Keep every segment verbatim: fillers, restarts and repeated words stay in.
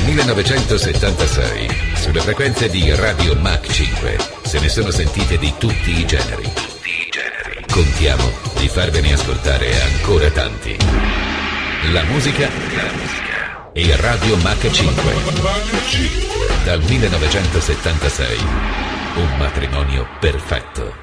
millenovecentosettantasei, sulle frequenze di Radio Mach cinque, se ne sono sentite di tutti i generi. Tutti i generi. Contiamo di farvene ascoltare ancora tanti. La musica, la musica e Radio Mach cinque. Dal millenovecentosettantasei, un matrimonio perfetto.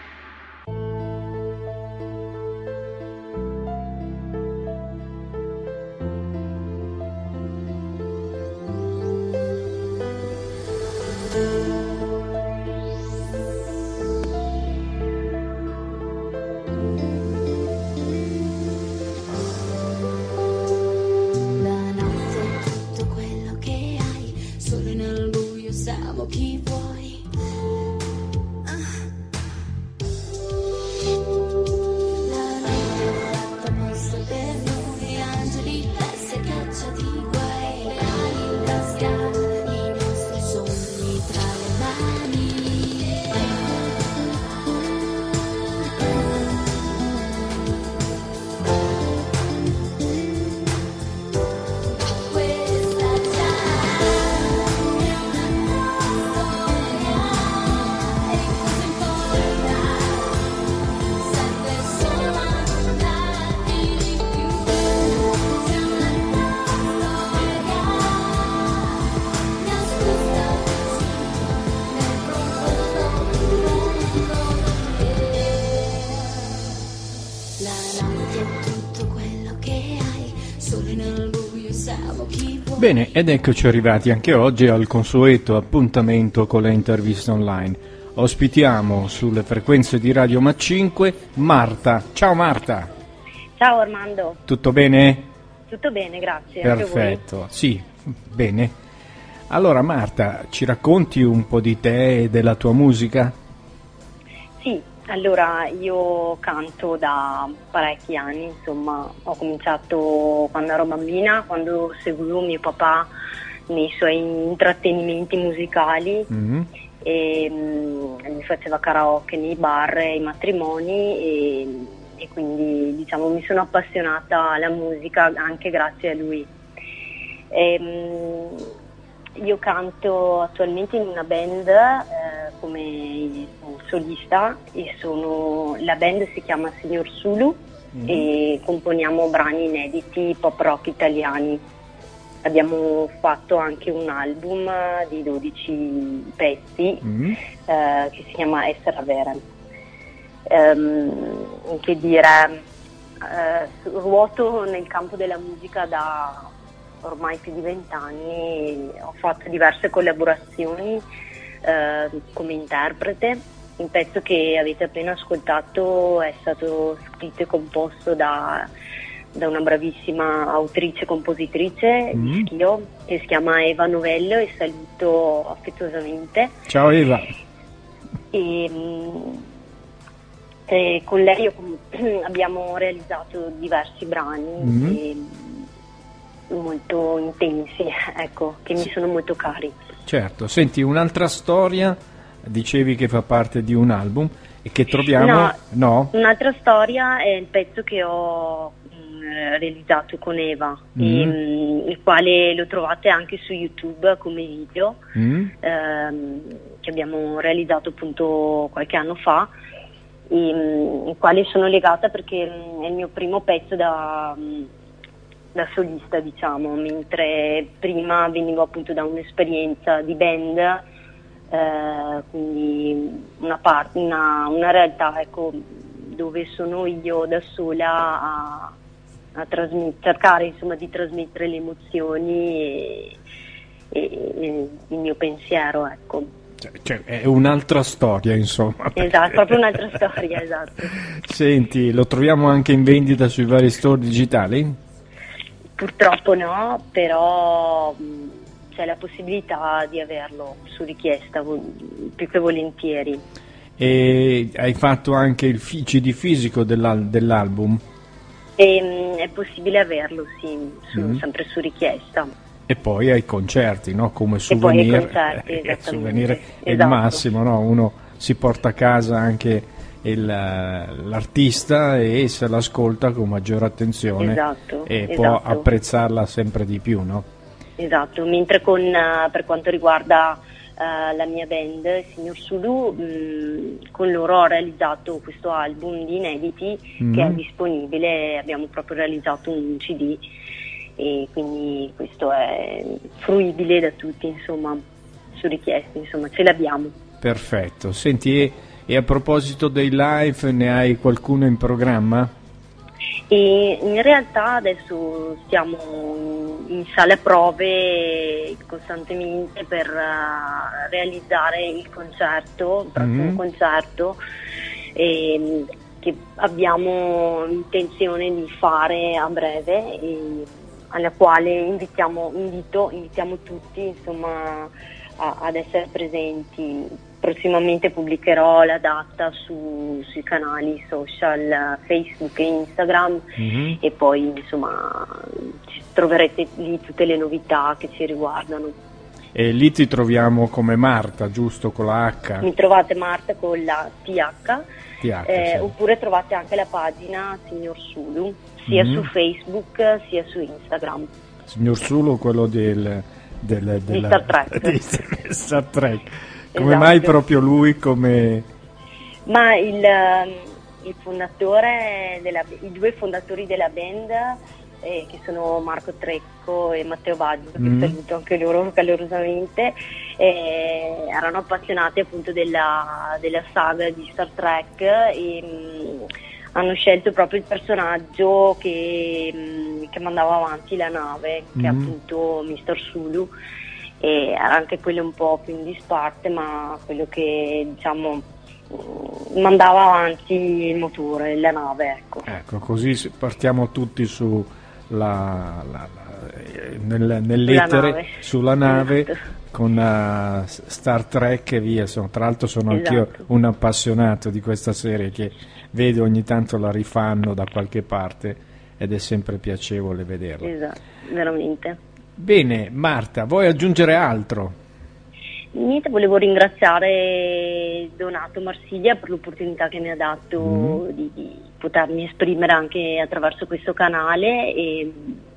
Bene, ed eccoci arrivati anche oggi al consueto appuntamento con le interviste online. Ospitiamo sulle frequenze di Radio Mach cinque Marta. Ciao Marta. Ciao Armando. Tutto bene? Tutto bene, grazie. Perfetto, sì, bene. Allora Marta, ci racconti un po' di te e della tua musica? Sì, allora io canto da parecchi anni, insomma, ho cominciato quando ero bambina, quando seguivo mio papà nei suoi intrattenimenti musicali. Mm-hmm. E um, mi faceva karaoke nei bar e ai matrimoni e, e quindi diciamo mi sono appassionata alla musica anche grazie a lui. E, um, io canto attualmente in una band eh, come solista e sono, la band si chiama Signor Sulu. Mm-hmm. E componiamo brani inediti pop rock italiani. Abbiamo fatto anche un album di dodici pezzi mm-hmm. eh, che si chiama Essere Vera. Um, che dire, eh, ruoto nel campo della musica da ormai più di vent'anni, ho fatto diverse collaborazioni eh, come interprete. Il pezzo che avete appena ascoltato è stato scritto e composto da da una bravissima autrice compositrice mm. di Schio che si chiama Eva Novello e saluto affettuosamente. Ciao Eva. E, e con lei io, abbiamo realizzato diversi brani mm. e, molto intensi, ecco, che mi sono molto cari. Certo, senti, un'altra storia, dicevi che fa parte di un album e che troviamo... No, no? Un'altra storia è il pezzo che ho realizzato con Eva, mm. e, um, il quale lo trovate anche su YouTube come video, mm. ehm, che abbiamo realizzato appunto qualche anno fa, e, um, il quale sono legata perché um, è il mio primo pezzo da, um, da solista, diciamo, mentre prima venivo appunto da un'esperienza di band, eh, quindi una, part- una, una realtà, ecco, dove sono io da sola a a trasmet- cercare insomma di trasmettere le emozioni e, e, e il mio pensiero, ecco. Cioè, cioè, è un'altra storia, insomma. Esatto, perché... proprio un'altra storia, esatto. Senti, lo troviamo anche in vendita sui vari store digitali? Purtroppo no, però mh, c'è la possibilità di averlo su richiesta, più che volentieri. E hai fatto anche il C D fisico dell'al- dell'album? E, è possibile averlo, sì, su, mm. sempre su richiesta. E poi ai concerti, no? Come souvenir. E poi ai concerti, eh, esattamente. Souvenir è esatto. il massimo, no? Uno si porta a casa anche il, l'artista e se l'ascolta con maggiore attenzione, esatto, e esatto. può apprezzarla sempre di più, no? esatto, mentre con, uh, per quanto riguarda uh, la mia band, Signor Zulu, mh, con loro ho realizzato questo album di inediti mm. che è disponibile, abbiamo proprio realizzato un C D e quindi questo è fruibile da tutti, insomma, su richiesta, insomma, ce l'abbiamo. Perfetto, senti, e, e a proposito dei live, ne hai qualcuno in programma? E in realtà adesso siamo in sala prove costantemente per uh, realizzare il concerto, il prossimo mm-hmm. concerto e, che abbiamo intenzione di fare a breve e alla quale invitiamo, invito, invitiamo tutti, insomma, a, ad essere presenti. Prossimamente pubblicherò la data su, sui canali social Facebook e Instagram mm-hmm. e poi insomma troverete lì tutte le novità che ci riguardano. E lì ti troviamo come Marta, giusto? Con la H? Mi trovate Marta con la T H, T H eh, sì. Oppure trovate anche la pagina Signor Zulu sia mm-hmm. su Facebook sia su Instagram. Signor Zulu, quello del, del, di Star Trek. Di Star Trek. Come esatto. mai proprio lui? Come... Ma il, il fondatore, della, i due fondatori della band, eh, che sono Marco Trecco e Matteo Baggio, mm. che saluto anche loro calorosamente, eh, erano appassionati appunto della, della saga di Star Trek e mh, hanno scelto proprio il personaggio che, mh, che mandava avanti la nave, che mm. è appunto mister Zulu. E era anche quello un po' più in disparte, ma quello che diciamo mandava avanti il motore, la nave, ecco. Ecco, così partiamo tutti su la, la, la, nel, nell'etere, nave. sulla nave esatto. con uh, Star Trek e via. Sono, tra l'altro sono esatto. anch'io un appassionato di questa serie che vedo ogni tanto la rifanno da qualche parte ed è sempre piacevole vederla. Esatto, veramente. Bene, Marta, vuoi aggiungere altro? Niente, volevo ringraziare Donato Marsiglia per l'opportunità che mi ha dato mm. di, di potermi esprimere anche attraverso questo canale e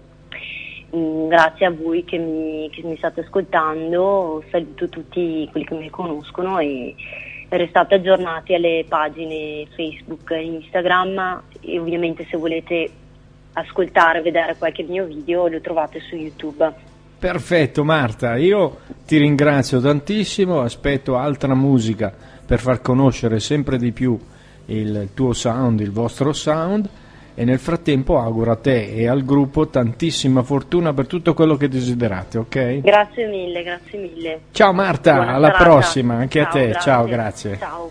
mh, grazie a voi che mi, che mi state ascoltando, saluto tutti quelli che mi conoscono e restate aggiornati alle pagine Facebook e Instagram e ovviamente se volete ascoltare, vedere qualche mio video lo trovate su YouTube. Perfetto Marta, io ti ringrazio tantissimo, aspetto altra musica per far conoscere sempre di più il tuo sound, il vostro sound e nel frattempo auguro a te e al gruppo tantissima fortuna per tutto quello che desiderate, ok? Grazie mille, grazie mille. Ciao Marta, buona alla serata. prossima, anche ciao, a te, grazie. ciao, grazie. Ciao.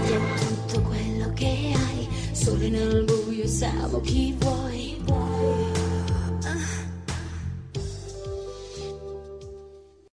Siamo chi vuoi, vuoi.